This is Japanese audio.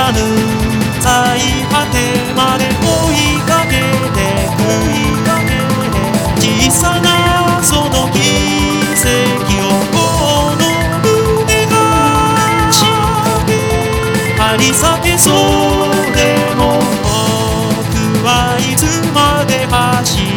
らぬ最果てまで追いかけてく小さなその奇跡をこの胸が知って張り裂けそうでも僕はいつまで走る